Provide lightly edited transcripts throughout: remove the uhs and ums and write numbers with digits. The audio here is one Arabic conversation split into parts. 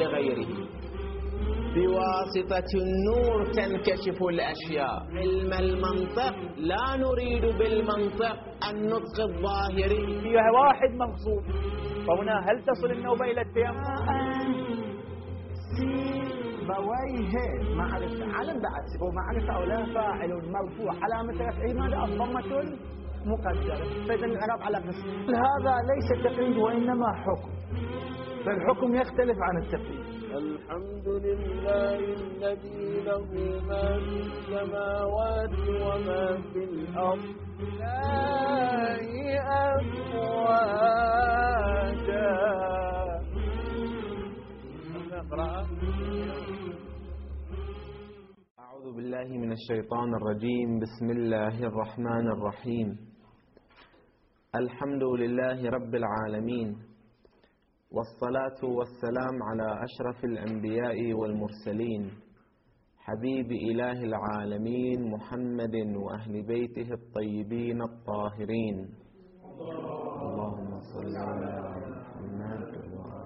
لغيره. بواسطة النور تنكشف الأشياء. علم المنطق لا نريد بالمنطق النطق الظاهري. فيها واحد مغصوب، فهنا هل تصل النوبة إلى التيمم؟ سيبويه معرفة علم بعد سيبويه معرفة أو لا فاعل مرفوع علامة رفعه ماذا؟ الضمة مقدرة. فإذا الإعراب على قسم. هذا ليس تقييد وإنما حكم، فالحكم يختلف عن التقييد. الحمد لله الذي له ما في السماوات وما في الأرض لا أفواجا. أعوذ بالله من الشيطان الرجيم. بسم الله الرحمن الرحيم. الحمد لله رب العالمين، والصلاة والسلام على أشرف الأنبياء والمرسلين، حبيب إله العالمين محمد وأهل بيته الطيبين الطاهرين. اللهم صل على محمد.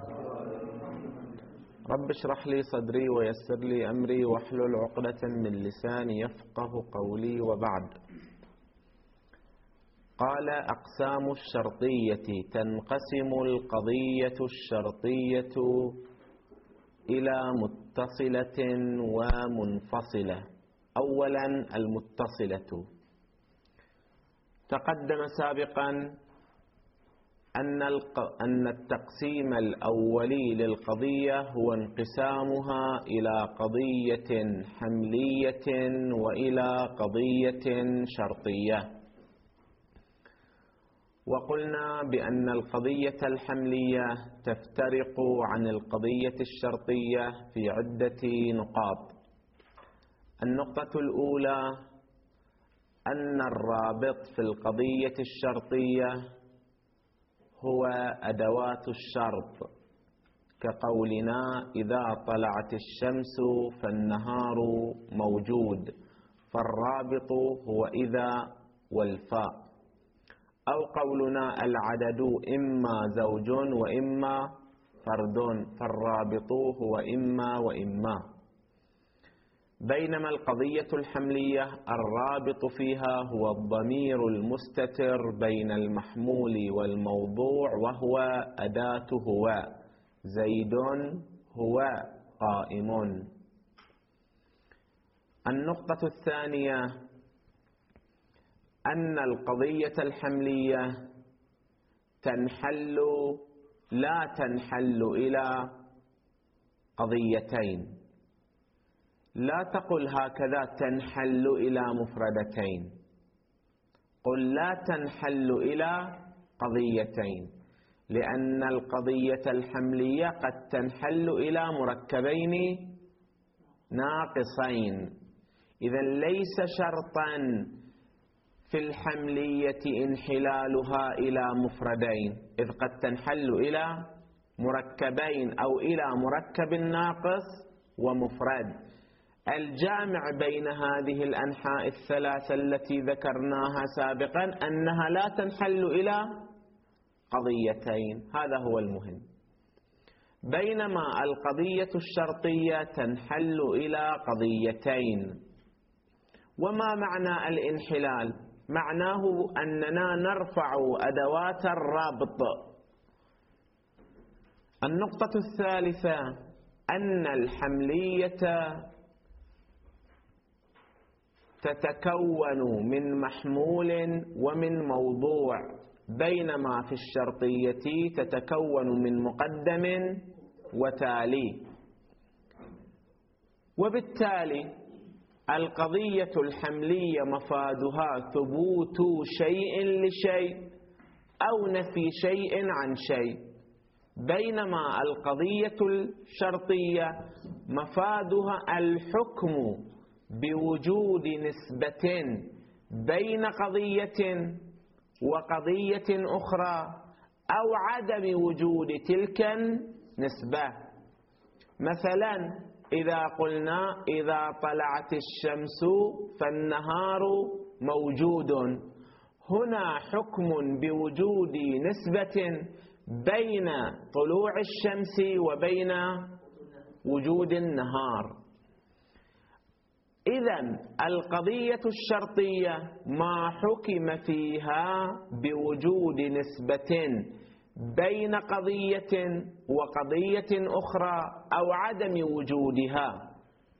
رب اشرح لي صدري ويسر لي أمري واحلل عقدة من لساني يفقه قولي. وبعد. قال: أقسام الشرطية. تنقسم القضية الشرطية إلى متصلة ومنفصلة. أولا المتصلة. تقدم سابقا أن التقسيم الأولي للقضية هو انقسامها إلى قضية حملية وإلى قضية شرطية. وقلنا بأن القضية الحملية تفترق عن القضية الشرطية في عدة نقاط. النقطة الأولى أن الرابط في القضية الشرطية هو أدوات الشرط، كقولنا إذا طلعت الشمس فالنهار موجود، فالرابط هو إذا والفاء. أو قولنا العدد إما زوج وإما فرد، فالرابط هو إما وإما. بينما القضية الحملية الرابط فيها هو الضمير المستتر بين المحمول والموضوع، وهو أداة هو. زيد هو قائم. النقطة الثانية أن القضية الحملية لا تنحل إلى قضيتين. لا تقل هكذا تنحل إلى مفردتين، قل لا تنحل إلى قضيتين، لأن القضية الحملية قد تنحل إلى مركبين ناقصين. إذا ليس شرطا في الحملية انحلالها إلى مفردين، إذ قد تنحل إلى مركبين أو إلى مركب ناقص ومفرد. الجامع بين هذه الأنحاء الثلاثة التي ذكرناها سابقا أنها لا تنحل إلى قضيتين، هذا هو المهم. بينما القضية الشرطية تنحل إلى قضيتين. وما معنى الانحلال؟ معناه أننا نرفع أدوات الربط. النقطة الثالثة أن الحملية تتكون من محمول ومن موضوع، بينما في الشرطية تتكون من مقدم وتالي. وبالتالي القضية الحملية مفادها ثبوت شيء لشيء أو نفي شيء عن شيء، بينما القضية الشرطية مفادها الحكم بوجود نسبة بين قضية وقضية أخرى أو عدم وجود تلك النسبة. مثلا إذا قلنا إذا طلعت الشمس فالنهار موجود، هنا حكم بوجود نسبة بين طلوع الشمس وبين وجود النهار. إذن القضية الشرطية ما حكم فيها بوجود نسبة بين قضية وقضية أخرى أو عدم وجودها.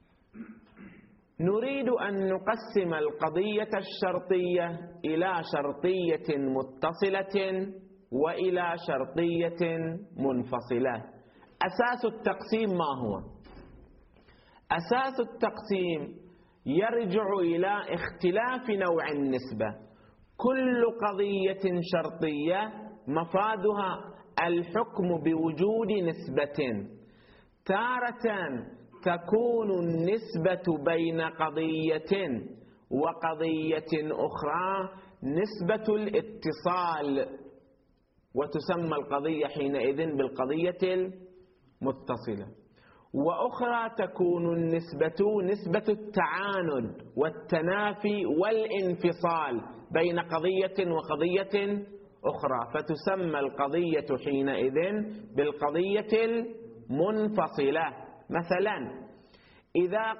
نريد أن نقسم القضية الشرطية إلى شرطية متصلة وإلى شرطية منفصلة. أساس التقسيم ما هو؟ أساس التقسيم يرجع إلى اختلاف نوع النسبة. كل قضية شرطية مفادها الحكم بوجود نسبة. تارة تكون النسبة بين قضية وقضية أخرى نسبة الاتصال، وتسمى القضية حينئذ بالقضية المتصلة. وأخرى تكون النسبة نسبة التعاند والتنافي والانفصال بين قضية وقضية أخرى، فتسمى القضية حينئذ بالقضية المنفصلة. مثلا إذا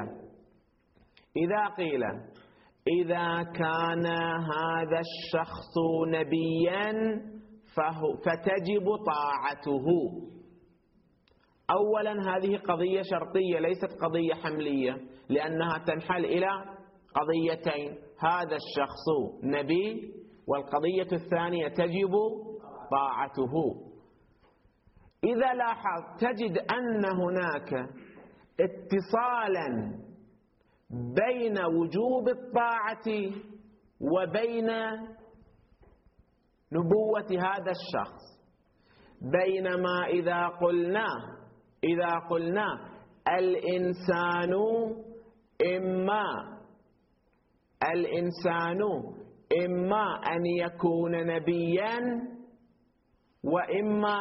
قيل إذا كان هذا الشخص نبيا فتجب طاعته. أولا هذه قضية شرطية ليست قضية حملية، لأنها تنحل إلى قضيتين: هذا الشخص نبي، والقضية الثانية تجب طاعته. إذا لاحظ تجد أن هناك اتصالا بين وجوب الطاعة وبين نبوة هذا الشخص. بينما إذا قلنا الإنسان إما أن يكون نبيا وإما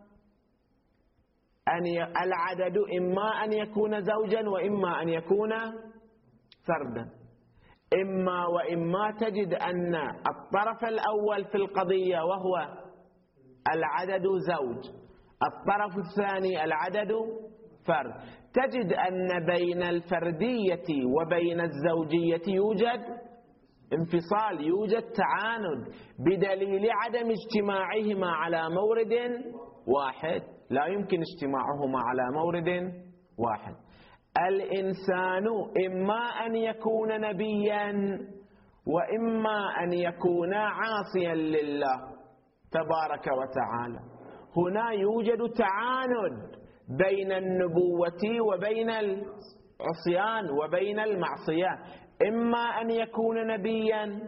العدد إما أن يكون زوجا وإما أن يكون فردا. وإما تجد أن الطرف الأول في القضية وهو العدد زوج، الطرف الثاني العدد فرد. تجد أن بين الفردية وبين الزوجية يوجد انفصال، يوجد تعاند، بدليل عدم اجتماعهما على مورد واحد. لا يمكن اجتماعهما على مورد واحد. الإنسان إما أن يكون نبيا وإما أن يكون عاصيا لله تبارك وتعالى. هنا يوجد تعاند بين النبوة وبين العصيان وبين المعصية. إما أن يكون نبيا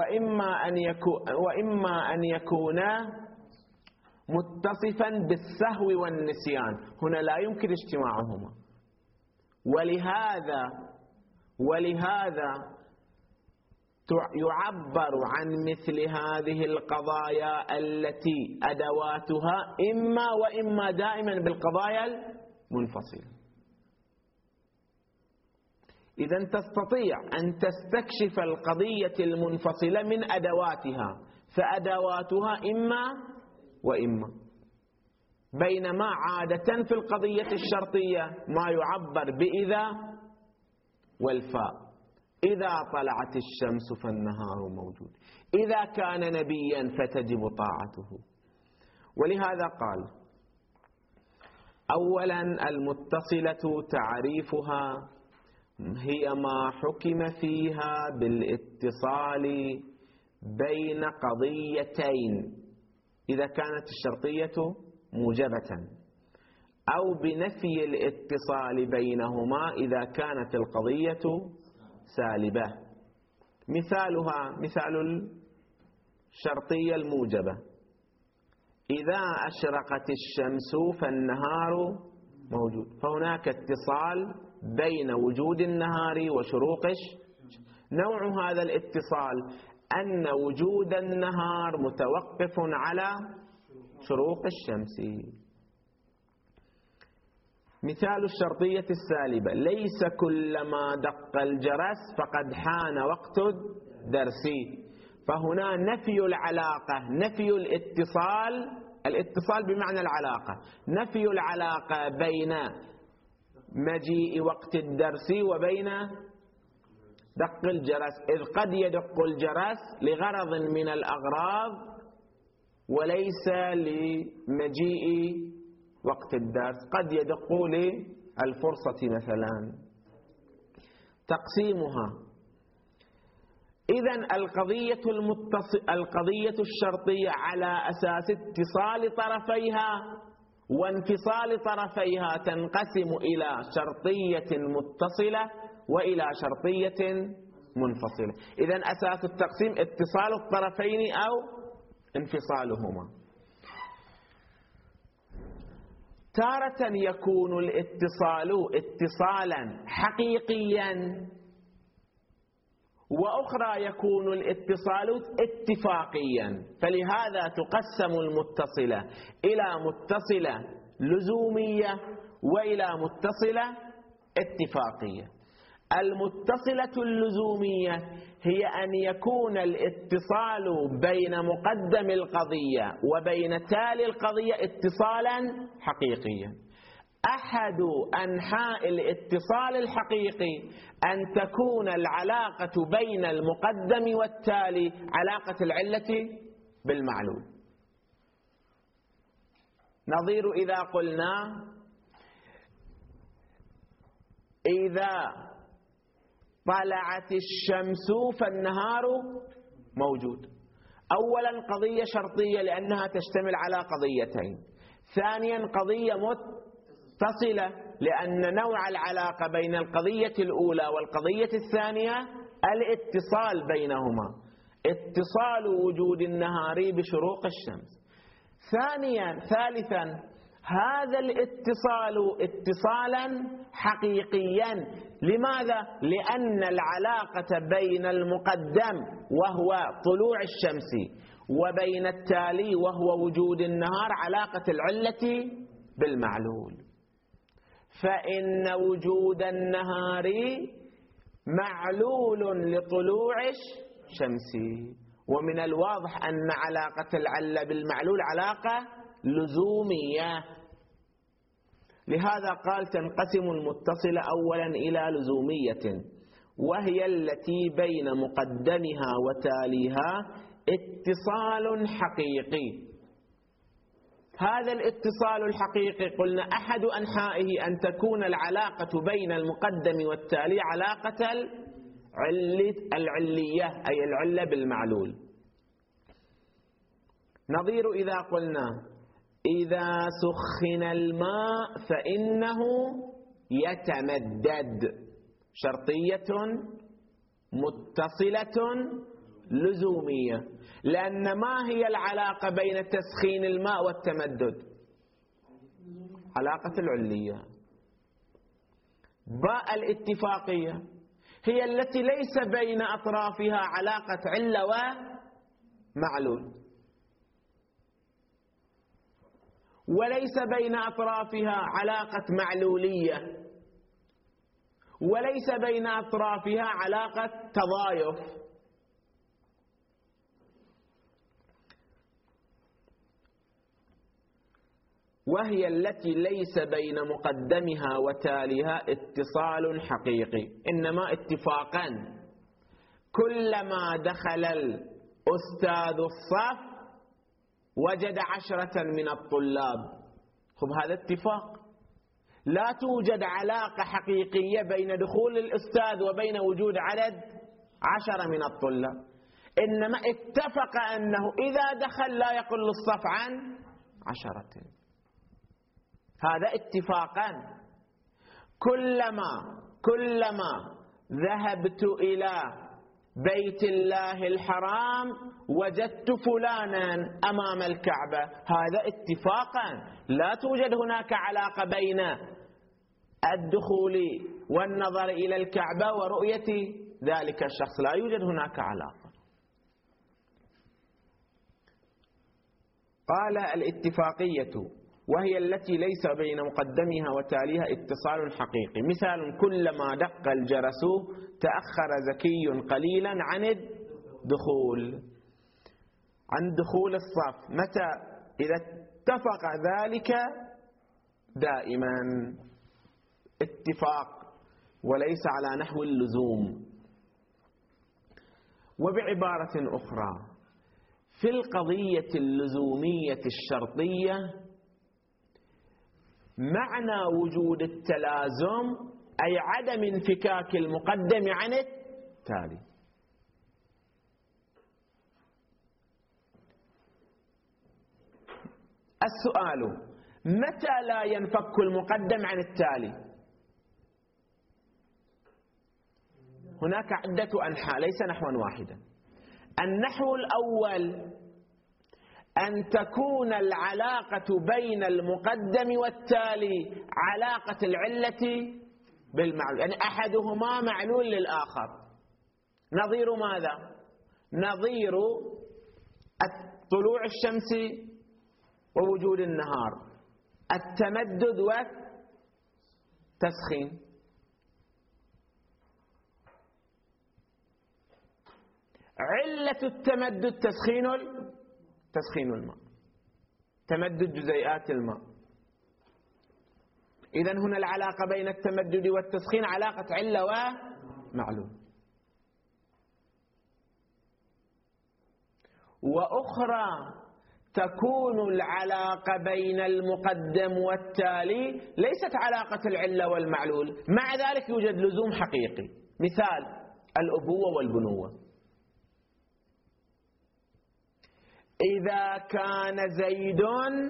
وإما أن يكون متصفا بالسهو والنسيان. هنا لا يمكن اجتماعهما. ولهذا يعبر عن مثل هذه القضايا التي أدواتها وإما دائما بالقضايا المنفصلة. إذا تستطيع أن تستكشف القضية المنفصلة من أدواتها، فأدواتها إما وإما. بينما عادة في القضية الشرطية ما يعبر بإذا والفاء. إذا طلعت الشمس فالنهار موجود، إذا كان نبيا فتجب طاعته. ولهذا قال: أولا المتصلة تعريفها هي ما حكم فيها بالاتصال بين قضيتين إذا كانت الشرطية موجبة، أو بنفي الاتصال بينهما إذا كانت القضية سالبة. مثالها مثال الشرطية الموجبة: إذا أشرقت الشمس فالنهار موجود. فهناك اتصال بين وجود النهار وشروق نوع هذا الاتصال أن وجود النهار متوقف على شروق الشمس. مثال الشرطية السالبة: ليس كلما دق الجرس فقد حان وقت الدرس. فهنا نفي العلاقة، نفي الاتصال بمعنى العلاقة، نفي العلاقة بين مجيء وقت الدرس وبين دق الجرس، إذ قد يدق الجرس لغرض من الأغراض وليس لمجيء وقت الدرس، قد يدق للفرصة مثلا. تقسيمها: إذن القضية الشرطية على أساس اتصال طرفيها وانفصال طرفيها تنقسم إلى شرطية متصلة وإلى شرطية منفصلة. إذن أساس التقسيم اتصال الطرفين أو انفصالهما. تارة يكون الاتصال اتصالا حقيقيا، وأخرى يكون الاتصال اتفاقيا، فلهذا تقسم المتصلة إلى متصلة لزومية وإلى متصلة اتفاقية. المتصلة اللزومية هي أن يكون الاتصال بين مقدم القضية وبين تالي القضية اتصالا حقيقيا. أحد أنحاء الاتصال الحقيقي أن تكون العلاقة بين المقدم والتالي علاقة العلة بالمعلول. نظير إذا قلنا إذا طلعت الشمس فالنهار موجود. أولا قضية شرطية لأنها تشتمل على قضيتين. ثانيا قضية متصلة لأن نوع العلاقة بين القضية الأولى والقضية الثانية الاتصال بينهما، اتصال وجود النهار بشروق الشمس. ثالثا هذا الاتصال اتصالا حقيقيا. لماذا؟ لأن العلاقة بين المقدم وهو طلوع الشمس وبين التالي وهو وجود النهار علاقة العلة بالمعلول، فإن وجود النهار معلول لطلوع الشمس، ومن الواضح أن علاقة العلة بالمعلول علاقة لزومية. لهذا قال تنقسم المتصلة أولا إلى لزومية، وهي التي بين مقدمها وتاليها اتصال حقيقي. هذا الاتصال الحقيقي قلنا أحد أنحائه أن تكون العلاقة بين المقدم والتالي علاقة العلية أي العلة بالمعلول. نظير إذا قلنا إذا سخن الماء فإنه يتمدد، شرطية متصلة لزومية. لأن ما هي العلاقة بين تسخين الماء والتمدد؟ علاقة العلية. باء الاتفاقية هي التي ليس بين أطرافها علاقة علة ومعلول، وليس بين أطرافها علاقة معلولية، وليس بين أطرافها علاقة تضايف. وهي التي ليس بين مقدمها وتاليها اتصال حقيقي، إنما اتفاقا. كلما دخل الأستاذ الصف وجد 10 من الطلاب، خب هذا اتفاق. لا توجد علاقة حقيقية بين دخول الأستاذ وبين وجود عدد 10 من الطلاب، إنما اتفق أنه إذا دخل لا يقل الصف عن 10. هذا اتفاقا. كلما ذهبت إلى بيت الله الحرام وجدت فلانا أمام الكعبة، هذا اتفاقا. لا توجد هناك علاقة بين الدخول والنظر إلى الكعبة ورؤية ذلك الشخص، لا يوجد هناك علاقة. قال الاتفاقية وهي التي ليس بين مقدمها وتاليها اتصال حقيقي. مثال: كلما دق الجرس تأخر زكي قليلا عن الدخول، عن دخول الصف. متى؟ إذا اتفق ذلك دائما. اتفاق وليس على نحو اللزوم. وبعبارة أخرى، في القضية اللزومية الشرطية معنى وجود التلازم أي عدم انفكاك المقدم عن التالي. السؤال: متى لا ينفك المقدم عن التالي؟ هناك عدة أنحاء ليس نحوا واحدا. النحو الأول أن تكون العلاقة بين المقدم والتالي علاقة العلة بالمعلول، يعني أحدهما معلول للآخر. نظير ماذا؟ نظير طلوع الشمس ووجود النهار، التمدد والتسخين. علة التمدد تسخين الماء، تمدد جزيئات الماء. إذن هنا العلاقة بين التمدد والتسخين علاقة علة ومعلول. وأخرى تكون العلاقة بين المقدم والتالي ليست علاقة العلة والمعلول، مع ذلك يوجد لزوم حقيقي. مثال: الأبوة والبنوة. إذا كان زيد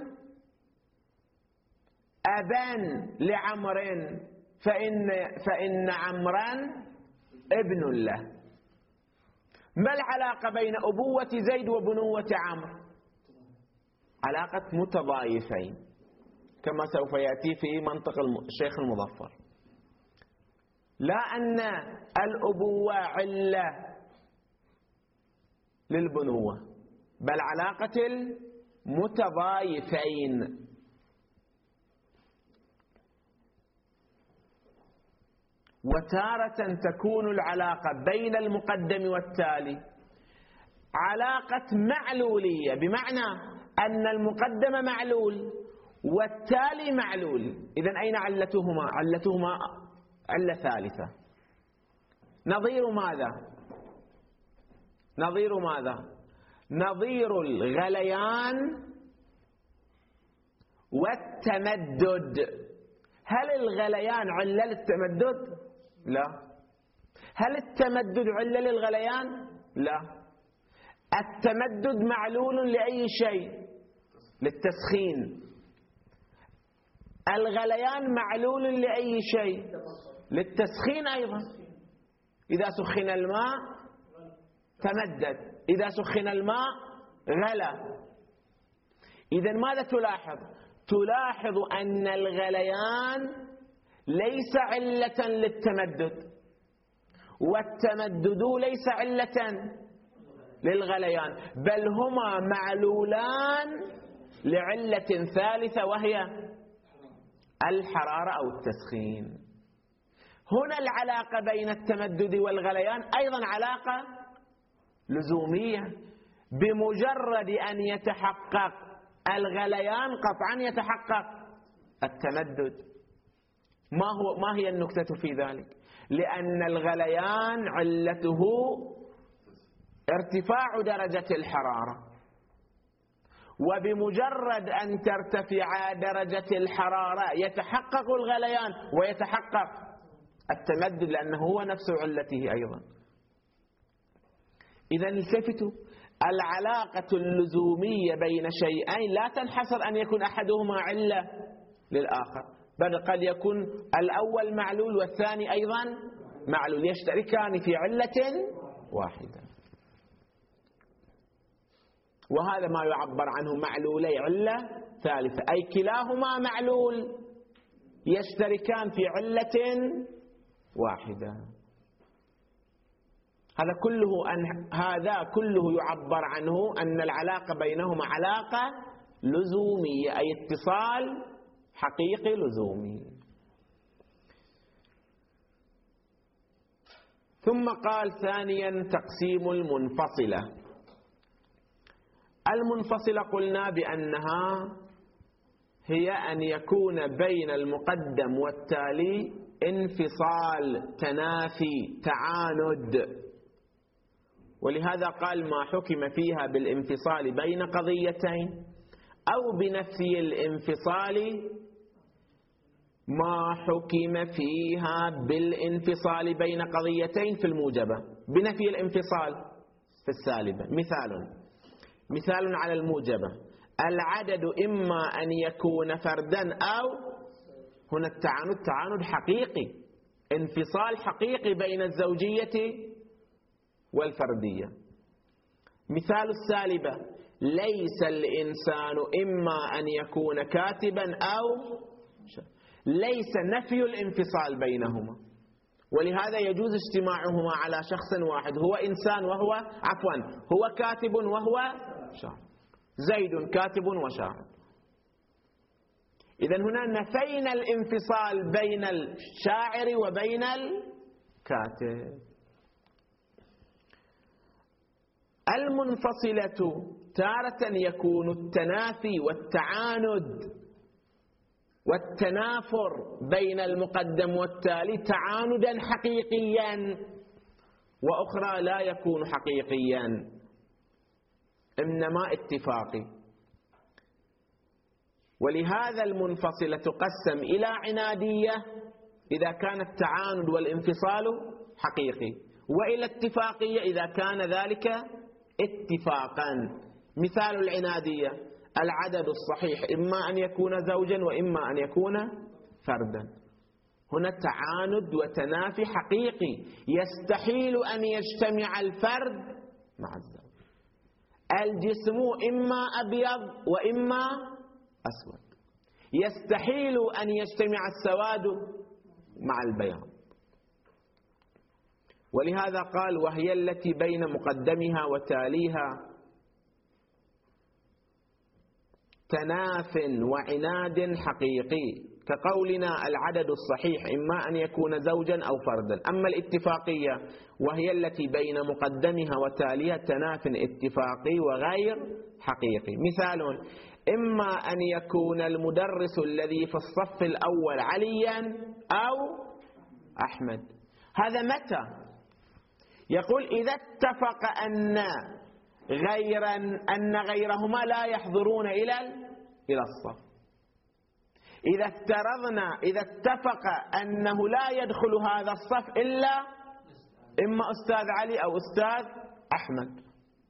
أبا لعمر فإن عمرا ابن له. ما العلاقة بين أبوة زيد وبنوة عمرو؟ علاقة متضايفين كما سوف يأتي في منطق الشيخ المظفر. لا أن الأبوة علة للبنوة، بل علاقة المتضايفين. وتارة تكون العلاقة بين المقدم والتالي علاقة معلولية، بمعنى أن المقدم معلول والتالي معلول. إذن أين علتهما؟ علتهما علة ثالثة. نظير ماذا؟ نظير الغليان والتمدد. هل الغليان علة للتمدد؟ لا. هل التمدد علة للغليان؟ لا. التمدد معلول لأي شيء؟ للتسخين. الغليان معلول لأي شيء؟ للتسخين أيضا. إذا سخن الماء تمدد، إذا سخن الماء غلى. إذن ماذا تلاحظ؟ تلاحظ أن الغليان ليس علة للتمدد، والتمدد ليس علة للغليان، بل هما معلولان لعلة ثالثة وهي الحرارة أو التسخين. هنا العلاقة بين التمدد والغليان أيضا علاقة لزومية. بمجرد أن يتحقق الغليان قطعا يتحقق التمدد. ما هي النكتة في ذلك؟ لأن الغليان علته ارتفاع درجة الحرارة، وبمجرد أن ترتفع درجة الحرارة يتحقق الغليان ويتحقق التمدد، لأنه هو نفس علته أيضا. إذن التفتوا، العلاقة اللزومية بين شيئين لا تنحصر أن يكون أحدهما علة للآخر، بل قد يكون الأول معلول والثاني أيضا معلول، يشتركان في علة واحدة. وهذا ما يعبر عنه معلولي علة ثالثة، أي كلاهما معلول يشتركان في علة واحدة. هذا كله يعبر عنه أن العلاقة بينهما علاقة لزومية، أي اتصال حقيقي لزومي. ثم قال ثانيا تقسيم المنفصلة. المنفصلة قلنا بأنها هي أن يكون بين المقدم والتالي انفصال، تنافي، تعاند. ولهذا قال ما حكم فيها بالانفصال بين قضيتين أو بنفي الانفصال، ما حكم فيها بالانفصال بين قضيتين في الموجبة، بنفي الانفصال في السالبة. مثال على الموجبة: العدد إما أن يكون فردا أو، هنا تعاند حقيقي، انفصال حقيقي بين الزوجية والفردية. مثال السالبة: ليس الإنسان إما أن يكون كاتبا أو، ليس نفي الانفصال بينهما، ولهذا يجوز اجتماعهما على شخص واحد، هو إنسان وهو هو كاتب وهو شاعر، زيد كاتب وشاعر. إذن هنا نفينا الانفصال بين الشاعر وبين الكاتب. المنفصلة تارة يكون التنافي والتعاند والتنافر بين المقدم والتالي تعاندا حقيقيا، وأخرى لا يكون حقيقيا إنما اتفاقي. ولهذا المنفصلة تقسم إلى عنادية إذا كان التعاند والانفصال حقيقي، وإلى اتفاقية إذا كان ذلك اتفاقا. مثال العنادية: العدد الصحيح إما أن يكون زوجا وإما أن يكون فردا. هنا تعاند وتنافي حقيقي، يستحيل أن يجتمع الفرد مع الزوج. الجسم إما أبيض وإما أسود، يستحيل أن يجتمع السواد مع البياض. ولهذا قال: وهي التي بين مقدمها وتاليها تناف وعناد حقيقي، كقولنا العدد الصحيح إما أن يكون زوجا أو فردا. أما الاتفاقية وهي التي بين مقدمها وتاليها تناف اتفاقي وغير حقيقي. مثال: إما أن يكون المدرس الذي في الصف الأول عليا أو أحمد. هذا متى؟ يقول إذا اتفق أن غيرهما لا يحضرون إلى الصف. إذا اتفق أنه لا يدخل هذا الصف إلا إما أستاذ علي أو أستاذ أحمد،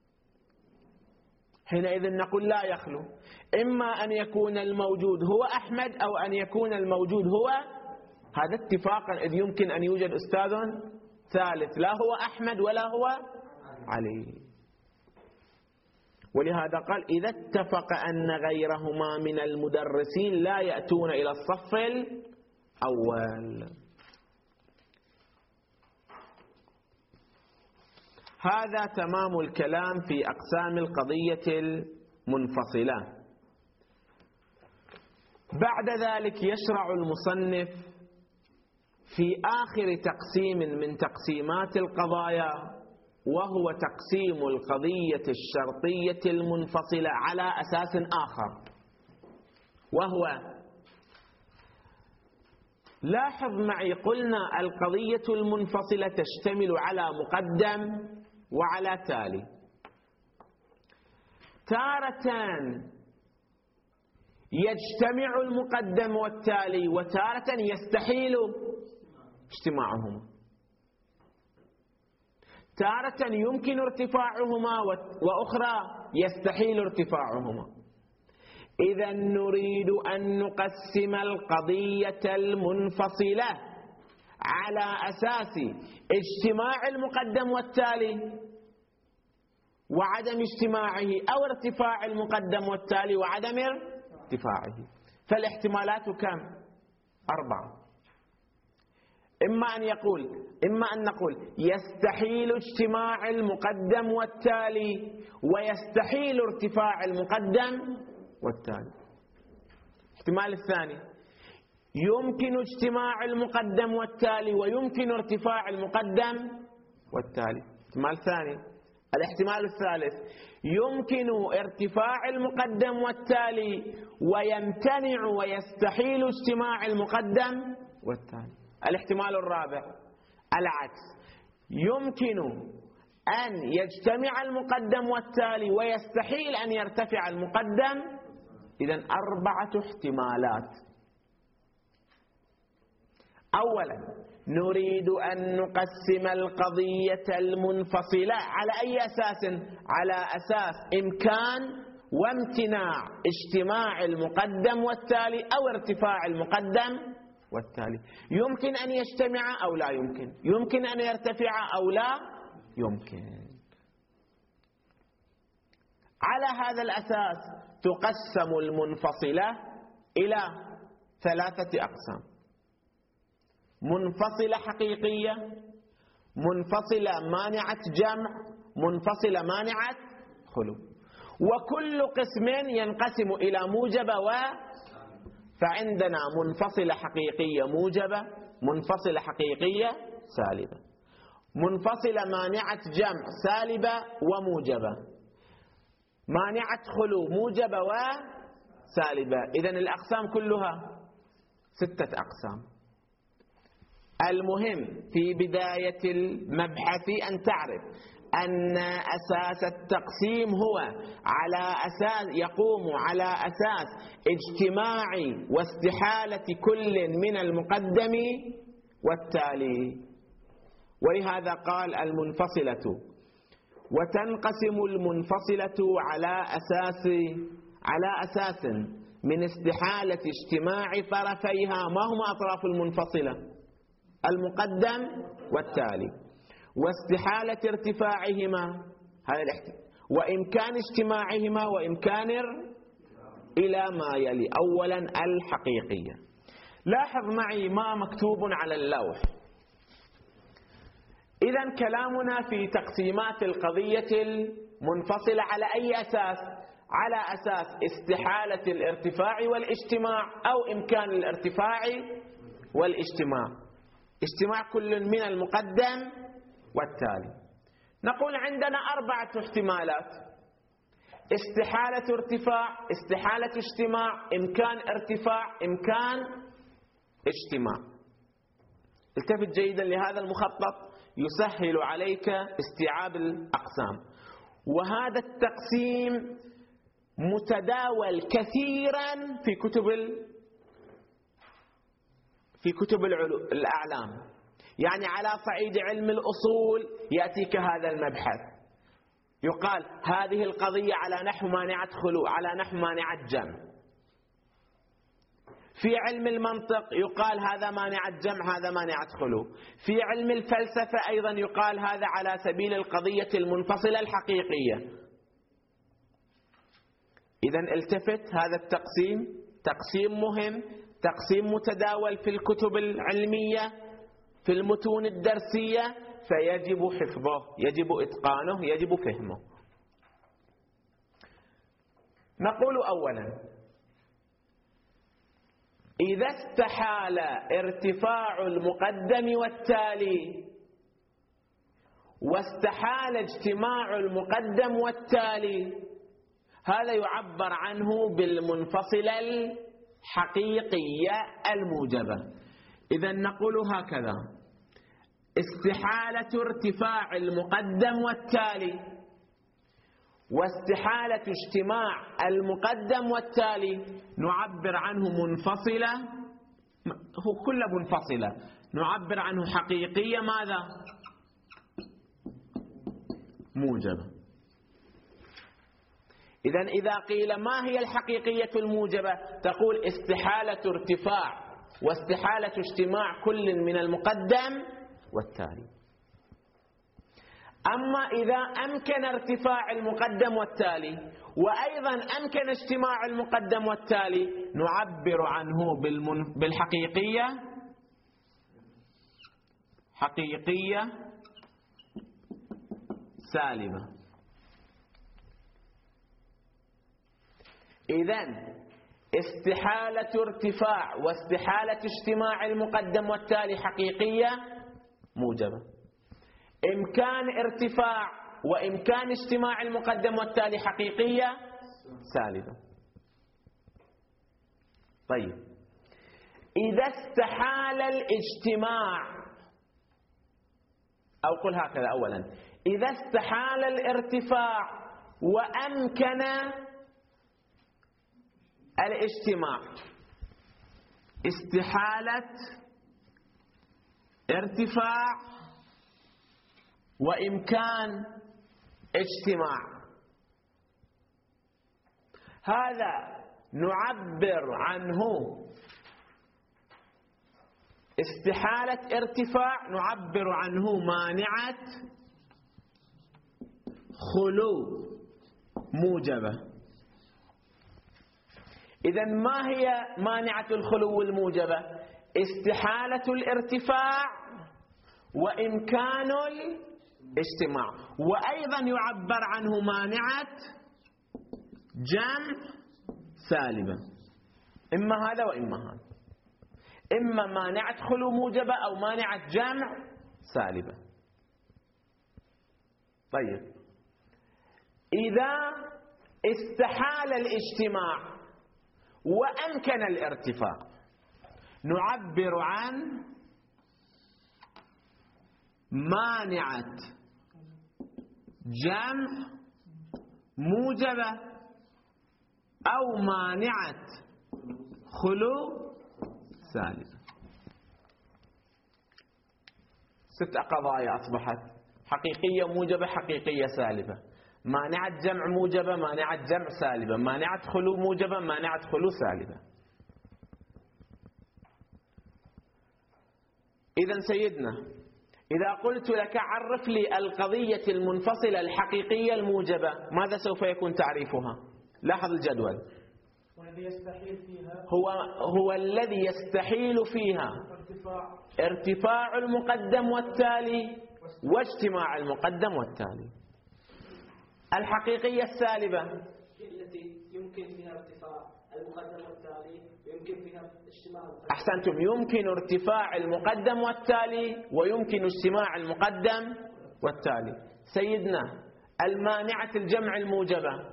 حينئذ نقول لا يخلو، إما أن يكون الموجود هو أحمد أو أن يكون الموجود هو هذا اتفاقا، إذ يمكن أن يوجد أستاذ ثالث لا هو أحمد ولا هو علي. ولهذا قال: إذا اتفق أن غيرهما من المدرسين لا يأتون إلى الصف الأول. هذا تمام الكلام في أقسام القضية المنفصلة. بعد ذلك يشرع المصنف في آخر تقسيم من تقسيمات القضايا، وهو تقسيم القضية الشرطية المنفصلة على أساس آخر، وهو، لاحظ معي، قلنا القضية المنفصلة تشتمل على مقدم وعلى تالي. تارة يجتمع المقدم والتالي، وتارة يستحيل اجتماعهما. تارة يمكن ارتفاعهما وأخرى يستحيل ارتفاعهما. إذا نريد أن نقسم القضية المنفصلة على أساس اجتماع المقدم والتالي وعدم اجتماعه، أو ارتفاع المقدم والتالي وعدم ارتفاعه. فالاحتمالات كم؟ 4. إما أن نقول يستحيل اجتماع المقدم والتالي ويستحيل ارتفاع المقدم والتالي. الاحتمال الثاني: يمكن اجتماع المقدم والتالي ويمكن ارتفاع المقدم والتالي. الاحتمال الثاني. الاحتمال الثالث: يمكن ارتفاع المقدم والتالي ويمتنع ويستحيل اجتماع المقدم والتالي. الاحتمال الرابع العكس، يمكن أن يجتمع المقدم والتالي ويستحيل أن يرتفع المقدم. إذن 4 احتمالات. أولا نريد أن نقسم القضية المنفصلة على أي أساس؟ على أساس إمكان وامتناع اجتماع المقدم والتالي أو ارتفاع المقدم والتالي. يمكن أن يجتمع أو لا يمكن، يمكن أن يرتفع أو لا يمكن. على هذا الأساس تقسم المنفصلة إلى 3 أقسام: منفصلة حقيقية، منفصلة مانعة جمع، منفصلة مانعة خلو. وكل قسم ينقسم إلى موجبة فعندنا منفصلة حقيقية موجبة، منفصلة حقيقية سالبة، منفصلة مانعة جمع سالبة وموجبة، مانعة خلو موجبة وسالبة. إذن الأقسام كلها 6 أقسام. المهم في بداية المبحث أن تعرف أن أساس التقسيم هو على أساس يقوم على أساس اجتماع واستحالة كل من المقدم والتالي. ولهذا قال المنفصلة، وتنقسم المنفصلة على أساس من استحالة اجتماع طرفيها. ما هما أطراف المنفصلة؟ المقدم والتالي، واستحالة ارتفاعهما وإمكان اجتماعهما وإمكان إلى ما يلي. أولا الحقيقية. لاحظ معي ما مكتوب على اللوح. إذن كلامنا في تقسيمات القضية المنفصلة على أي أساس؟ على أساس استحالة الارتفاع والاجتماع أو إمكان الارتفاع والاجتماع، اجتماع كل من المقدم والتالي. نقول عندنا 4 احتمالات: استحالة ارتفاع، استحالة اجتماع، إمكان ارتفاع، إمكان اجتماع. التفت جيدا لهذا المخطط يسهل عليك استيعاب الأقسام. وهذا التقسيم متداول كثيرا في كتب الأعلام. يعني على صعيد علم الأصول يأتيك هذا المبحث، يقال هذه القضية على نحو مانعة خلو، على نحو مانعة جمع. في علم المنطق يقال هذا مانعة جمع، هذا مانعة خلو. في علم الفلسفة أيضا يقال هذا على سبيل القضية المنفصلة الحقيقية. إذن التفت، هذا التقسيم تقسيم مهم، تقسيم متداول في الكتب العلمية، في المتون الدرسية، فيجب حفظه، يجب إتقانه، يجب فهمه. نقول أولا: إذا استحال ارتفاع المقدم والتالي واستحال اجتماع المقدم والتالي، هذا يعبر عنه بالمنفصلة الحقيقية الموجبة. إذن نقول هكذا: استحالة ارتفاع المقدم والتالي واستحالة اجتماع المقدم والتالي نعبر عنه منفصلة، هو كله منفصلة، نعبر عنه حقيقية ماذا؟ موجبة. إذن إذا قيل ما هي الحقيقية الموجبة؟ تقول استحالة ارتفاع واستحالة اجتماع كل من المقدم والتالي. أما إذا أمكن ارتفاع المقدم والتالي وأيضا أمكن اجتماع المقدم والتالي نعبر عنه بالحقيقية، حقيقية سالبة. إذن استحالة ارتفاع واستحالة اجتماع المقدم والتالي حقيقية موجبة، إمكان ارتفاع وإمكان اجتماع المقدم والتالي حقيقية سالبة. طيب، إذا استحال الاجتماع، أو قل هكذا أولا، إذا استحال الارتفاع وأمكن الاجتماع. استحالة ارتفاع وإمكان اجتماع، هذا نعبر عنه استحالة ارتفاع، نعبر عنه مانعة خلو موجبة. إذن ما هي مانعة الخلو الموجبة؟ استحالة الارتفاع وإمكان الاجتماع، وأيضا يعبر عنه مانعة جمع سالبة، إما هذا وإما هذا، إما مانعة خلو موجبة أو مانعة جمع سالبة. طيب، إذا استحال الاجتماع وأمكن الارتفاع نعبر عن مانعة جمع موجبة أو مانعة خلو سالبة. 6 قضايا أصبحت: حقيقية موجبة، حقيقية سالبة، مانعة جمع موجبة، مانعة جمع سالبة، مانعة خلو موجبة، مانعة خلو سالبة. إذن سيدنا، إذا قلت لك عرف لي القضية المنفصلة الحقيقية الموجبة، ماذا سوف يكون تعريفها؟ لاحظ الجدول. هو الذي يستحيل فيها ارتفاع المقدم والتالي واجتماع المقدم والتالي. الحقيقية السالبة التي يمكن فيها ارتفاع المقدم والتالي ويمكن فيها اجتماع المقدم. أحسنتم، يمكن ارتفاع المقدم والتالي ويمكن اجتماع المقدم والتالي. سيدنا، المانعة الجمع الموجبة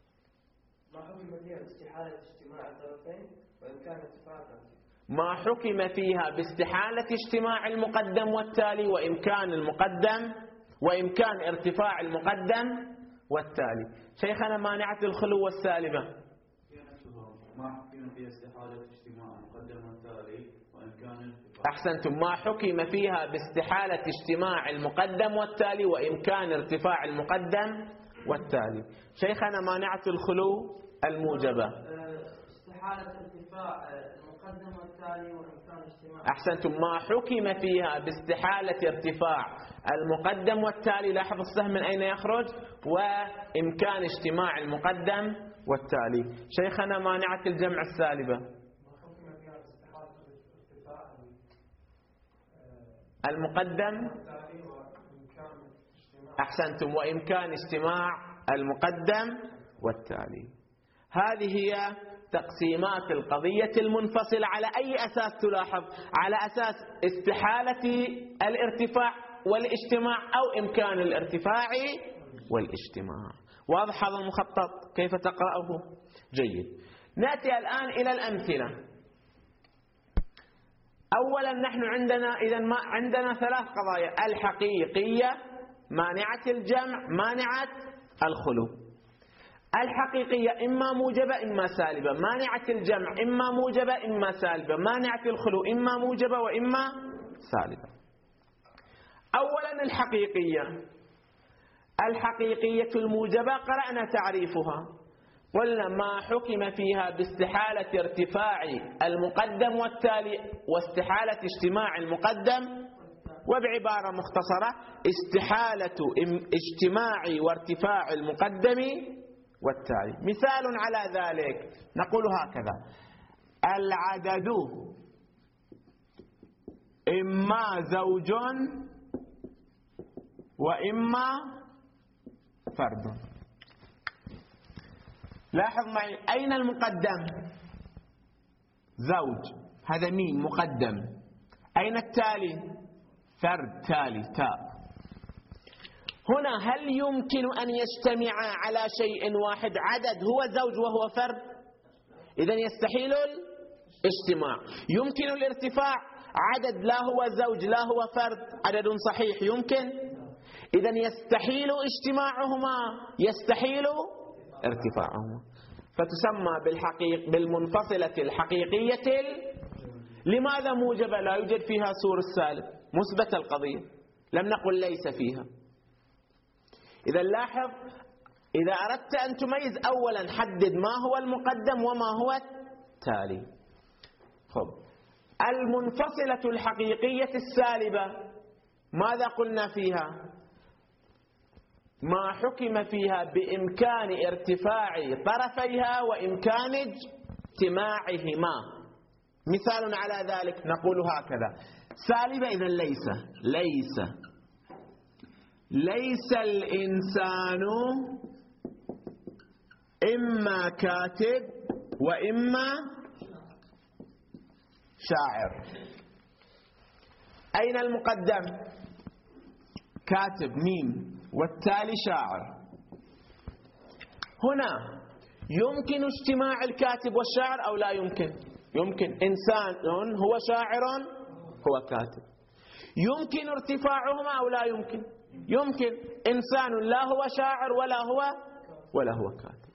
ما حكم فيها باستحالة اجتماع المقدم والتالي ما حكم فيها باستحالة اجتماع المقدم والتالي وإمكان ارتفاع التالي. وإمكان ارتفاع المقدم والتالي. شيخنا، مانعة الخلو والسالبة ما حكم فيها استحالة اجتماع المقدم والتالي وإمكان ارتفاع. أحسنتم، ما حكم فيها باستحالة اجتماع المقدم والتالي وإمكان ارتفاع المقدم والتالي. شيخنا، مانعة الخلو الموجبة استحالة ارتفاع المقدم والتالي وإمكان اجتماع. أحسنتم، ما حكم فيها باستحالة ارتفاع المقدم والتالي، لاحظ السهم من أين يخرج، وإمكان اجتماع المقدم والتالي. شيخنا، مانعة الجمع السالبة ما حكم فيها باستحالة ارتفاع المقدم والتالي وإمكان اجتماع. أحسنتم، وإمكان اجتماع المقدم والتالي. هذه هي تقسيمات القضية المنفصلة. على أي أساس تلاحظ؟ على أساس استحالة الارتفاع والاجتماع أو إمكان الارتفاع والاجتماع. واضح هذا المخطط كيف تقرأه؟ جيد. نأتي الآن إلى الأمثلة. أولا نحن عندنا 3 قضايا: الحقيقية، مانعة الجمع، مانعة الخلو. الحقيقية إما موجبة إما سالبة، مانعة الجمع إما موجبة إما سالبة، مانعة الخلو إما موجبة وإما سالبة. أولا الحقيقية الموجبة قرأنا تعريفها، قلنا ما حكم فيها باستحالة ارتفاع المقدم والتالي واستحالة اجتماع المقدم، وبعبارة مختصرة استحالة اجتماع وارتفاع المقدم والتالي. مثال على ذلك نقول هكذا: العدد إما زوج وإما فرد. لاحظ معي، أين المقدم؟ زوج، هذا مين؟ مقدم. أين التالي؟ فرد، تالي، تاء. هنا هل يمكن أن يجتمع على شيء واحد؟ عدد هو زوج وهو فرد، إذن يستحيل اجتماع. يمكن الارتفاع عدد لا هو زوج لا هو فرد، عدد صحيح يمكن. إذن يستحيل اجتماعهما، يستحيل ارتفاعهما، فتسمى بالمنفصلة الحقيقية. لماذا موجبة؟ لا يوجد فيها سور السالب، مثبت القضية، لم نقل ليس فيها. إذا لاحظ، إذا أردت أن تميز أولا حدد ما هو المقدم وما هو التالي. المنفصلة الحقيقية السالبة ماذا قلنا فيها؟ ما حكم فيها بإمكان ارتفاع طرفيها وإمكان اجتماعهما. مثال على ذلك نقول هكذا: سالبة إذا ليس الإنسان إما كاتب وإما شاعر. أين المقدم؟ كاتب ميم، والتالي شاعر. هنا يمكن اجتماع الكاتب والشاعر أو لا يمكن؟ يمكن. إنسان هو شاعر هو كاتب. يمكن ارتفاعهما أو لا يمكن؟ يمكن. إنسان لا هو شاعر ولا هو كاتب.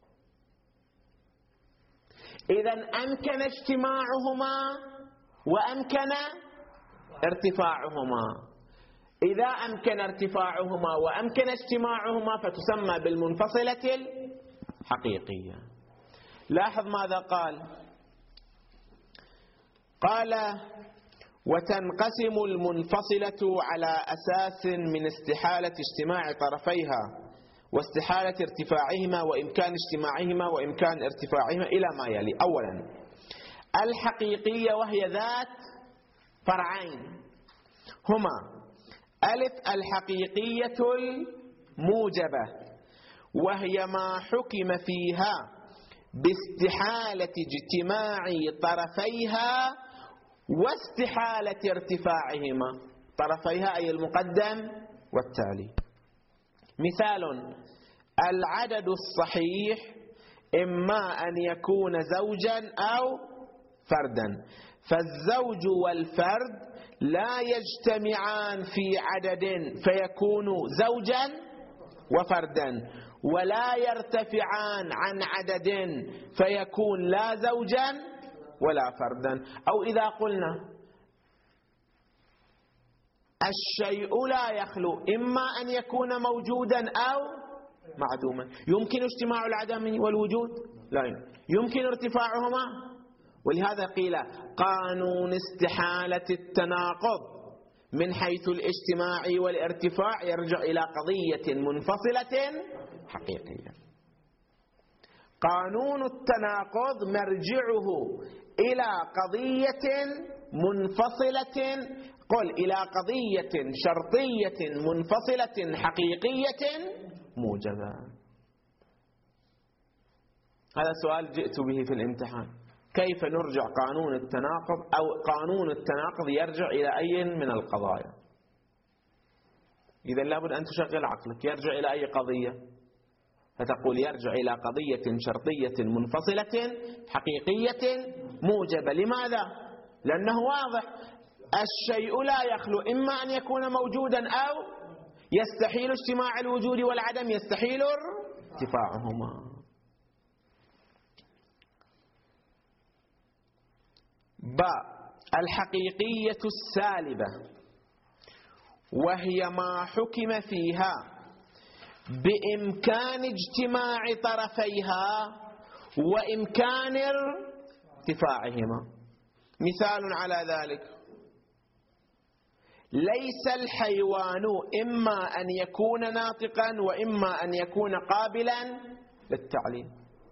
إذن أمكن اجتماعهما وأمكن ارتفاعهما. إذا أمكن ارتفاعهما وأمكن اجتماعهما فتسمى بالمنفصلة الحقيقية. لاحظ ماذا قال: وتنقسم المنفصلة على أساس من استحالة اجتماع طرفيها واستحالة ارتفاعهما وإمكان اجتماعهما وإمكان ارتفاعهما إلى ما يلي. أولا الحقيقية، وهي ذات فرعين هما: ألف الحقيقية الموجبة، وهي ما حكم فيها باستحالة اجتماع طرفيها واستحالة ارتفاعهما. طرفيها أي المقدم والتالي. مثال: العدد الصحيح إما أن يكون زوجا أو فردا، فالزوج والفرد لا يجتمعان في عدد فيكون زوجا وفردا، ولا يرتفعان عن عدد فيكون لا زوجا ولا فردا. أو إذا قلنا الشيء لا يخلو، إما أن يكون موجودا أو معدوما. يمكن اجتماع العدم والوجود؟ لا يمكن ارتفاعهما. ولهذا قيل قانون استحالة التناقض من حيث الاجتماع والارتفاع يرجع إلى قضية منفصلة حقيقية. قانون التناقض مرجعه إلى قضية منفصلة، إلى قضية شرطية منفصلة حقيقية موجبة. هذا سؤال جئت به في الامتحان: كيف نرجع قانون التناقض، أو قانون التناقض يرجع إلى أي من القضايا؟ إذا لابد أن تشغل عقلك. يرجع إلى أي قضية؟ فتقول يرجع إلى قضية شرطية منفصلة حقيقية موجبة. لماذا؟ لأنه واضح: الشيء لا يخلو، إما أن يكون موجودا أو يستحيل اجتماع الوجود والعدم، يستحيل ارتفاعهما. الحقيقية السالبة، وهي ما حكم فيها بإمكان اجتماع طرفيها وإمكان ارتفاعهما. مثال على ذلك: ليس الحيوان إما أن يكون ناطقا وإما أن يكون قابلا للتعليم.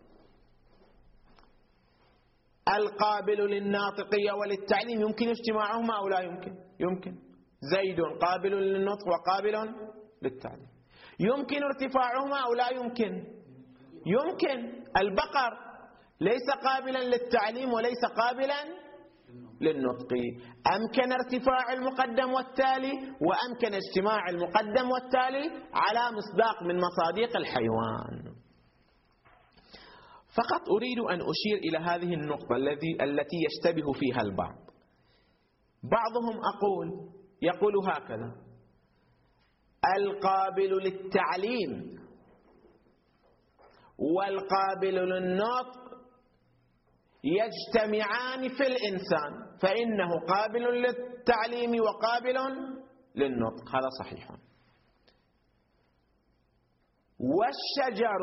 القابل للناطقية وللتعليم يمكن اجتماعهما أو لا يمكن؟ يمكن. زيد قابل للنطق وقابل للتعليم. يمكن ارتفاعهما أو لا يمكن؟ يمكن. البقر ليس قابلا للتعليم وليس قابلا للنطق. أمكن ارتفاع المقدم والتالي وأمكن اجتماع المقدم والتالي على مصداق من مصادق الحيوان. فقط أريد أن أشير إلى هذه النقطة التي يشتبه فيها البعض. بعضهم يقول هكذا: القابل للتعليم والقابل للنطق يجتمعان في الإنسان، فإنه قابل للتعليم وقابل للنطق. هذا صحيح. والشجر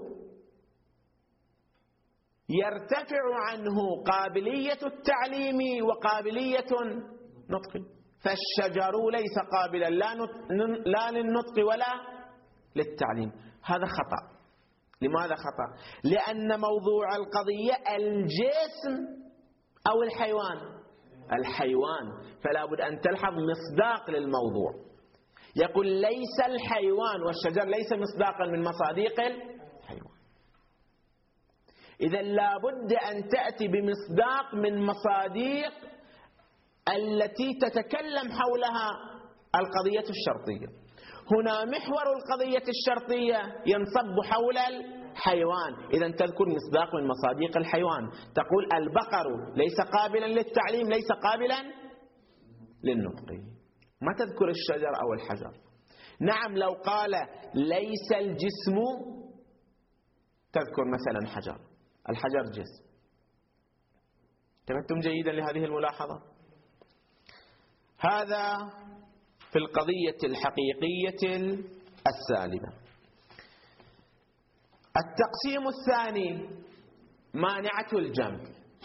يرتفع عنه قابلية التعليم وقابلية النطق، فالشجر ليس قابلا لا للنطق ولا للتعليم. هذا خطأ. لماذا خطأ؟ لأن موضوع القضية الجسم أو الحيوان، فلا بد أن تلحظ مصداق للموضوع. يقول ليس الحيوان، والشجر ليس مصداقا من مصادق الحيوان. إذا لا بد أن تأتي بمصداق من مصادق التي تتكلم حولها القضية الشرطية. هنا محور القضية الشرطية ينصب حول الحيوان، إذا تذكر مصداق من مصادق الحيوان. تقول البقر ليس قابلا للتعليم، ليس قابلا للنطق. ما تذكر الشجر أو الحجر. نعم، لو قال ليس الجسم تذكر مثلا حجر، الحجر جسم. تمتم جيدا لهذه الملاحظة. هذا في القضية الحقيقية السالبة. التقسيم الثاني مانعة الجمع،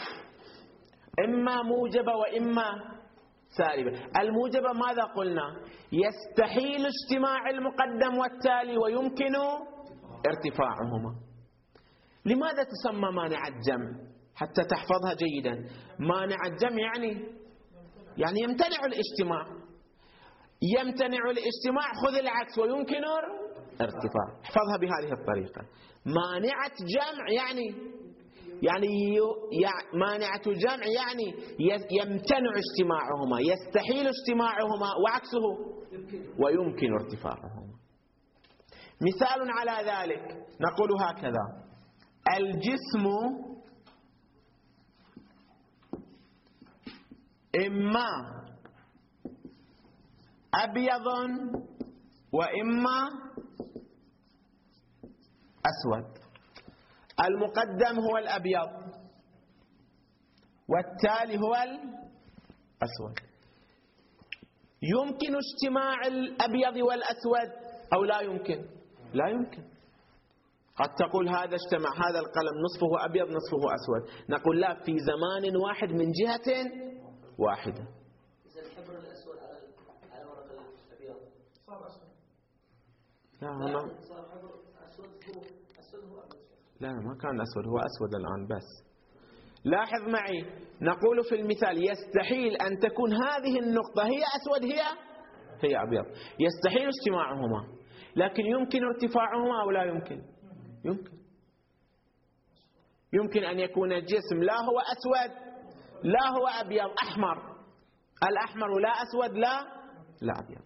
إما موجبة وإما سالبة. الموجبة ماذا قلنا؟ يستحيل اجتماع المقدم والتالي ويمكن ارتفاعهما. لماذا تسمى مانعة جمع؟ حتى تحفظها جيدا. مانعة جمع يعني يمتنع الاجتماع. يمتنع الاجتماع، خذ العكس، ويمكن ارتفاع. احفظها بهذه الطريقة. مانعة جمع مانعة الجمع يعني يمتنع اجتماعهما، يستحيل اجتماعهما، وعكسه ويمكن ارتفاعهما. مثال على ذلك نقول هكذا: الجسم إما أبيض وإما أسود. المقدم هو الأبيض والتالي هو الأسود. يمكن اجتماع الأبيض والأسود أو لا يمكن؟ لا يمكن. قد تقول هذا اجتمع، هذا القلم نصفه أبيض نصفه أسود. نقول لا، في زمان واحد من جهة واحدة. إذا الحبر الأسود على ورق الأبيض صار أسود. لا هنا صار حبر أسود هو أبيض. لا، ما كان أسود، هو أسود الآن. بس لاحظ معي، نقول في المثال يستحيل أن تكون هذه النقطة هي أسود هي أبيض. يستحيل اجتماعهما، لكن يمكن ارتفاعهما أو لا يمكن؟ يمكن أن يكون الجسم لا هو أسود لا هو أبيض، أحمر. الأحمر لا أسود لا أبيض.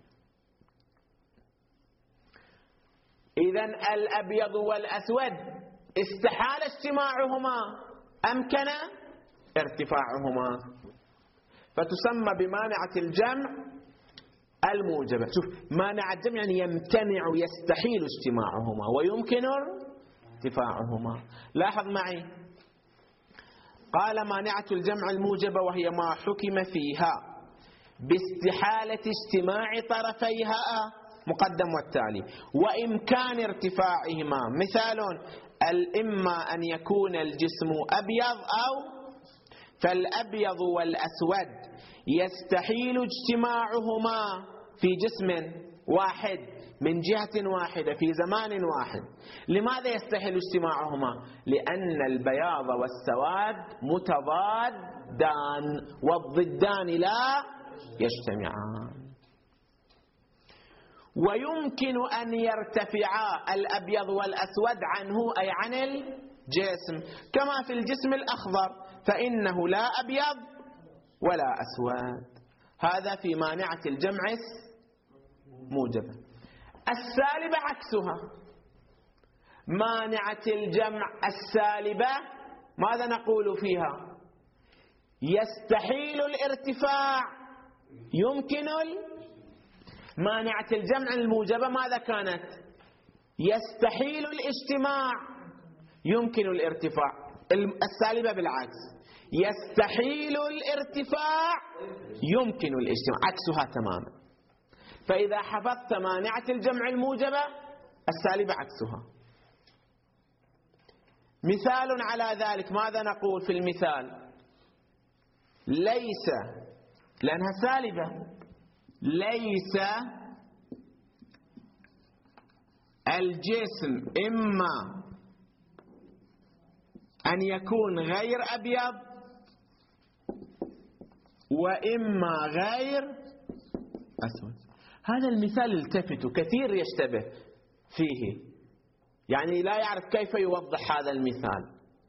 إذن الأبيض والأسود استحال اجتماعهما، أمكن ارتفاعهما، فتسمى بمانعة الجمع الموجبة. شوف، مانع الجمع يعني يمتنع، يستحيل اجتماعهما ويمكن ارتفاعهما. لاحظ معي، قال مانعة الجمع الموجبة وهي ما حكم فيها باستحالة اجتماع طرفيها مقدم والتالي وإمكان ارتفاعهما. مثال: إما أن يكون الجسم أبيض فالأبيض والأسود يستحيل اجتماعهما في جسم واحد من جهة واحدة في زمان واحد. لماذا يستحيل اجتماعهما؟ لأن البياض والسواد متضادان والضدان لا يجتمعان. ويمكن أن يرتفعا الأبيض والأسود عنه، أي عن الجسم، كما في الجسم الأخضر فإنه لا أبيض ولا أسود. هذا في مانعة الجمع موجبة. السالبة عكسها. مانعة الجمع السالبة ماذا نقول فيها؟ يستحيل الارتفاع، يمكن مانعة الجمع الموجبة ماذا كانت؟ يستحيل الاجتماع، يمكن الارتفاع. السالبة بالعكس، يستحيل الارتفاع، يمكن الاجتماع، عكسها تماما. فإذا حفظت مانعة الجمع الموجبة السالبة عكسها. مثال على ذلك ماذا نقول في المثال؟ ليس، لأنها سالبة، ليس الجسم إما أن يكون غير أبيض وإما غير أسود. هذا المثال التفتوا كثير يشتبه فيه، يعني لا يعرف كيف يوضح هذا المثال.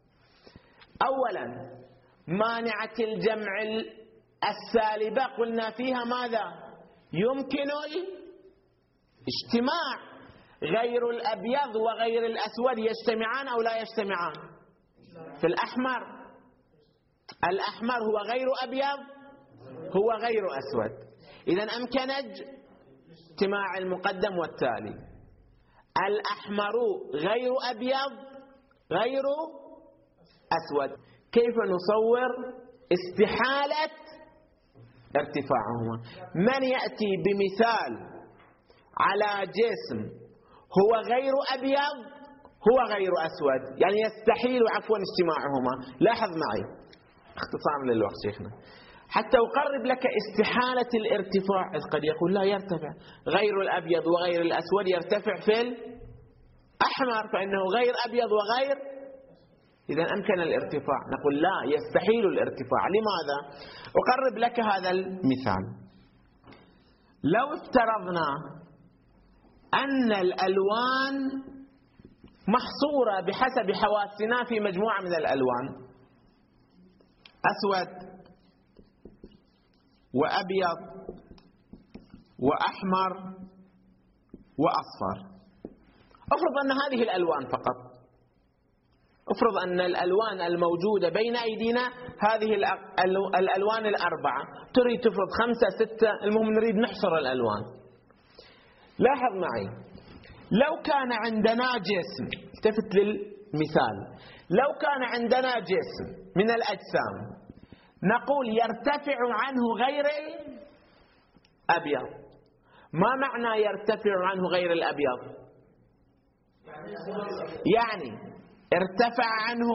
أولا مانعة الجمع السالبة قلنا فيها ماذا؟ يمكن الاجتماع. غير الأبيض وغير الأسود يجتمعان أو لا يجتمعان؟ في الأحمر، الأحمر هو غير أبيض، هو غير أسود، إذن أمكن اجتماع المقدم والتالي. الأحمر غير أبيض غير أسود. كيف نصور استحالة ارتفاعهما؟ من يأتي بمثال على جسم هو غير أبيض هو غير أسود، يعني يستحيل عفوا اجتماعهما. لاحظ معي اختصارا للوقت شيخنا حتى أقرب لك استحالة الارتفاع. قد يقول لا يرتفع، غير الأبيض وغير الأسود يرتفع في الأحمر، فإنه غير أبيض وغير، إذا أمكن الارتفاع. نقول لا، يستحيل الارتفاع. لماذا؟ أقرب لك هذا المثال. لو افترضنا أن الألوان محصورة بحسب حواسنا في مجموعة من الألوان، أسود وأبيض وأحمر وأصفر. افرض أن هذه الألوان فقط، افرض أن الألوان الموجودة بين أيدينا هذه الألوان الأربعة. تريد تفرض 5 6، المهم نريد نحصر الألوان. لاحظ معي، لو كان عندنا جسم، التفت للمثال، لو كان عندنا جسم من الأجسام نقول يرتفع عنه غير الأبيض. ما معنى يرتفع عنه غير الأبيض؟ يعني ارتفع عنه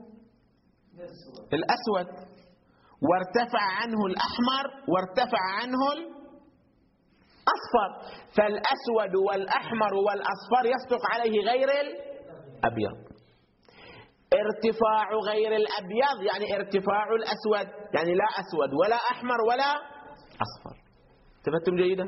الأسود وارتفع عنه الأحمر وارتفع عنه الأصفر، فالأسود والأحمر والأصفر يصدق عليه غير الأبيض. ارتفاع غير الأبيض يعني ارتفاع الأسود، يعني لا أسود ولا أحمر ولا أصفر. تفهمتم جيدا؟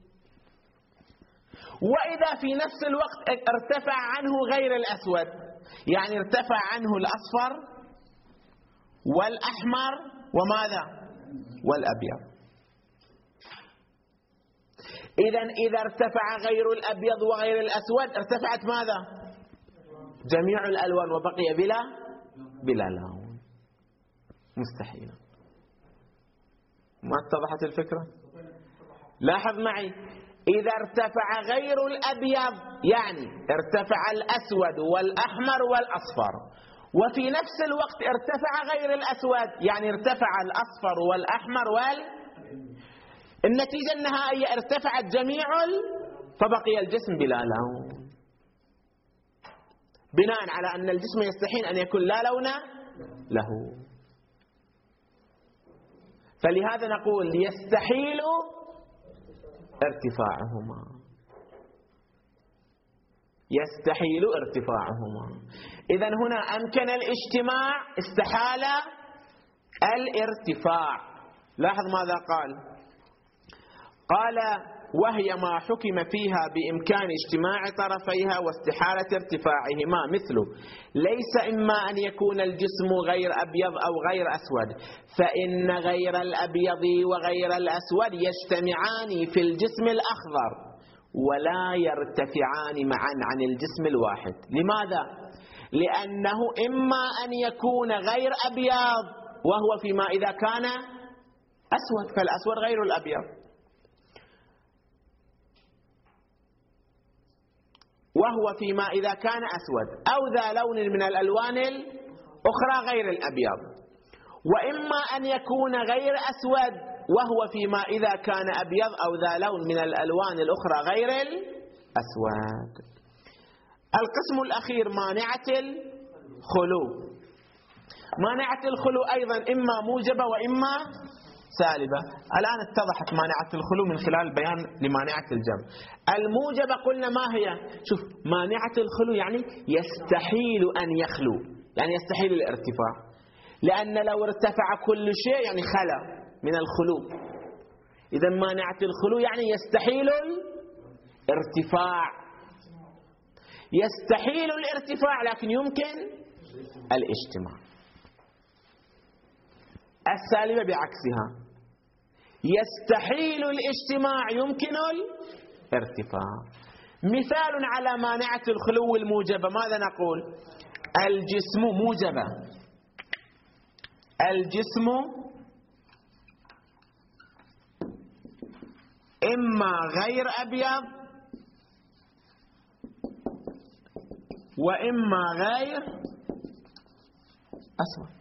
وإذا في نفس الوقت ارتفع عنه غير الأسود، يعني ارتفع عنه الأصفر والأحمر وماذا؟ والأبيض. إذا ارتفع غير الأبيض وغير الأسود ارتفعت ماذا؟ جميع الألوان وبقي بلا لون. مستحيل. ما اتضحت الفكرة؟ لاحظ معي، إذا ارتفع غير الأبيض يعني ارتفع الأسود والأحمر والأصفر، وفي نفس الوقت ارتفع غير الأسود يعني ارتفع الأصفر والأحمر النتيجة النهائية ارتفعت جميع فبقي الجسم بلا لون، بناء على أن الجسم يستحيل أن يكون لا لون له. فلهذا نقول يستحيل ارتفاعهما، يستحيل ارتفاعهما. إذن هنا أمكن الاجتماع، استحال الارتفاع. لاحظ ماذا قال؟ قال وهي ما حكم فيها بإمكان اجتماع طرفيها واستحالة ارتفاعهما، مثله ليس إما أن يكون الجسم غير أبيض أو غير أسود، فإن غير الأبيض وغير الأسود يجتمعان في الجسم الأخضر ولا يرتفعان معا عن الجسم الواحد. لماذا؟ لأنه إما أن يكون غير أبيض وهو فيما إذا كان أسود، فالأسود غير الأبيض، وهو فيما إذا كان أسود، أو ذا لون من الألوان الأخرى غير الأبيض. وإما أن يكون غير أسود وهو فيما إذا كان أبيض أو ذا لون من الألوان الأخرى غير الأسود. القسم الأخير مانعة الخلو. مانعة الخلو أيضا إما موجبة وإما سالبة. الآن اتضحت مانعة الخلو من خلال بيان لمانعة الجمع. الموجبة قلنا ما هي؟ شوف، مانعة الخلو يعني يستحيل أن يخلو، يعني يستحيل الارتفاع، لأن لو ارتفع كل شيء يعني خلا من الخلو. إذا مانعة الخلو يعني يستحيل الارتفاع. يستحيل الارتفاع لكن يمكن الاجتماع. السالبة بعكسها، يستحيل الاجتماع يمكن الارتفاع. مثال على مانعة الخلو الموجبة ماذا نقول؟ الجسم موجبة، الجسم إما غير أبيض وإما غير أسود.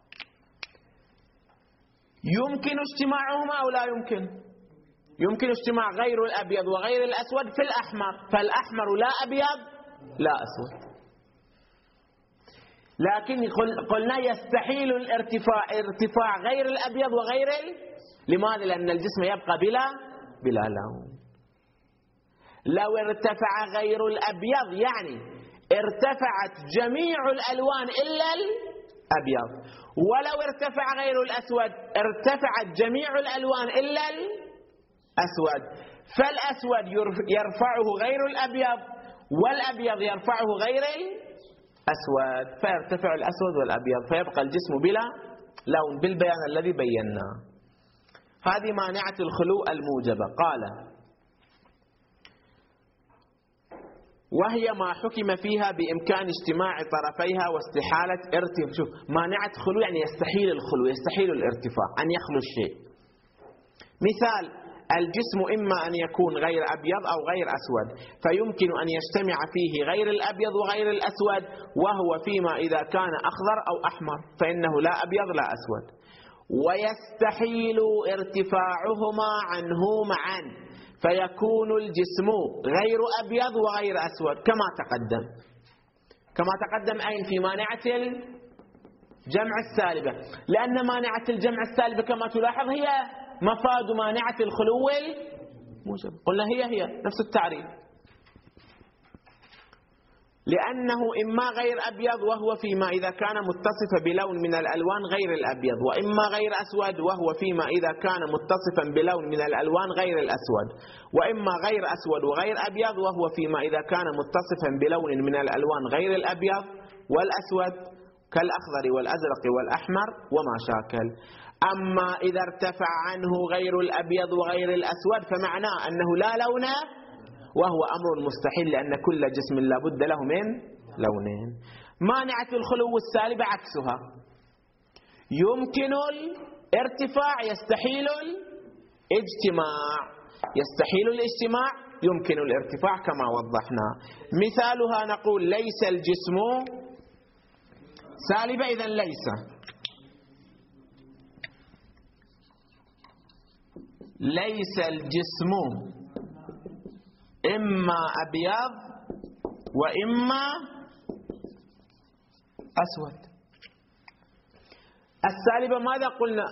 يمكن اجتماعهما أو لا يمكن؟ يمكن اجتماع غير الأبيض وغير الأسود في الأحمر، فالأحمر لا أبيض لا أسود. لكن قلنا يستحيل ارتفاع غير الأبيض وغير لماذا؟ لأن الجسم يبقى بلا لون. لو ارتفع غير الأبيض يعني ارتفعت جميع الألوان إلا الأبيض، ولو ارتفع غير الأسود ارتفعت جميع الألوان إلا الأسود، فالأسود يرفعه غير الأبيض والأبيض يرفعه غير الأسود، فيرتفع الأسود والأبيض فيبقى الجسم بلا لون بالبيان الذي بيناه. هذه مانعة الخلو الموجبة. قال وهي ما حكم فيها بإمكان اجتماع طرفيها واستحالة ارتفاع. شوف، مانعة خلو يعني يستحيل الخلو، يستحيل الارتفاع، أن يخلو الشيء. مثال: الجسم إما أن يكون غير أبيض أو غير أسود، فيمكن أن يجتمع فيه غير الأبيض وغير الأسود، وهو فيما إذا كان أخضر أو أحمر، فإنه لا أبيض لا أسود. ويستحيل ارتفاعهما عنه معا، فيكون الجسم غير أبيض وغير أسود كما تقدم أين؟ في مانعة الجمع السالبة، لأن مانعة الجمع السالبة كما تلاحظ هي مفاد مانعة الخلو الموجب. قلنا هي نفس التعريف، لأنه إما غير أبيض وهو فيما إذا كان متصفا بلون من الألوان غير الأبيض، وإما غير أسود وهو فيما إذا كان متصفا بلون من الألوان غير الأسود، وإما غير أسود وغير أبيض وهو فيما إذا كان متصفا بلون من الألوان غير الأبيض والأسود كالأخضر والأزرق والأحمر وما شاكل. أما إذا ارتفع عنه غير الأبيض وغير الأسود فمعناه أنه لا لون، وهو أمر مستحيل لأن كل جسم لا بد له من لونين. مانعة الخلو السالبة عكسها، يمكن الارتفاع يستحيل الاجتماع، يستحيل الاجتماع يمكن الارتفاع كما وضحنا. مثالها نقول ليس الجسم سالبة، إذن ليس الجسم إما أبيض وإما أسود. السالبة ماذا قلنا؟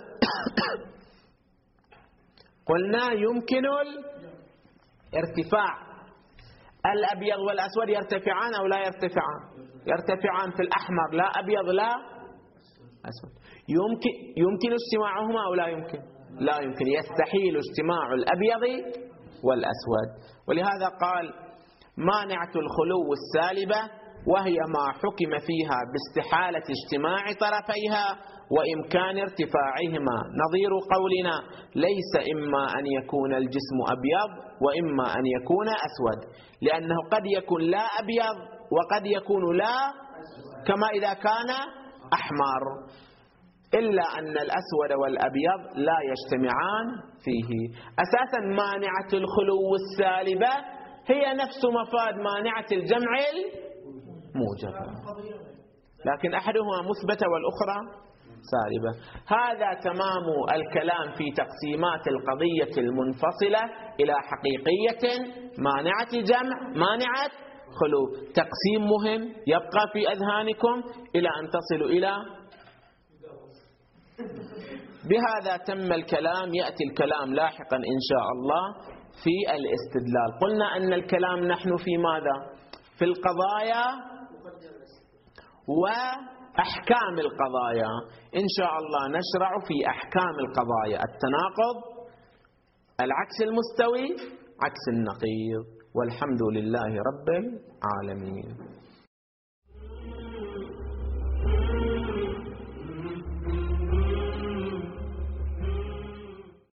قلنا يمكن الارتفاع. الأبيض والأسود يرتفعان أو لا يرتفعان؟ يرتفعان في الأحمر، لا أبيض لا أسود. يمكن اجتماعهما أو لا يمكن؟ لا يمكن، يستحيل اجتماع الأبيض والأسود. ولهذا قال مانعة الخلو السالبة وهي ما حكم فيها باستحالة اجتماع طرفيها وإمكان ارتفاعهما، نظير قولنا ليس إما أن يكون الجسم أبيض وإما أن يكون أسود، لأنه قد يكون لا أبيض وقد يكون لا، كما إذا كان أحمر، إلا أن الأسود والأبيض لا يجتمعان فيه. أساسا مانعة الخلو السالبة هي نفس مفاد مانعة الجمع الموجبة، لكن أحدهما مثبتة والأخرى سالبة. هذا تمام الكلام في تقسيمات القضية المنفصلة إلى حقيقية مانعة جمع مانعة خلو. تقسيم مهم يبقى في أذهانكم إلى أن تصلوا إلى. بهذا تم الكلام. يأتي الكلام لاحقا إن شاء الله في الاستدلال. قلنا أن الكلام نحن في ماذا؟ في القضايا وأحكام القضايا. إن شاء الله نشرع في أحكام القضايا: التناقض، العكس المستوي، عكس النقيض. والحمد لله رب العالمين.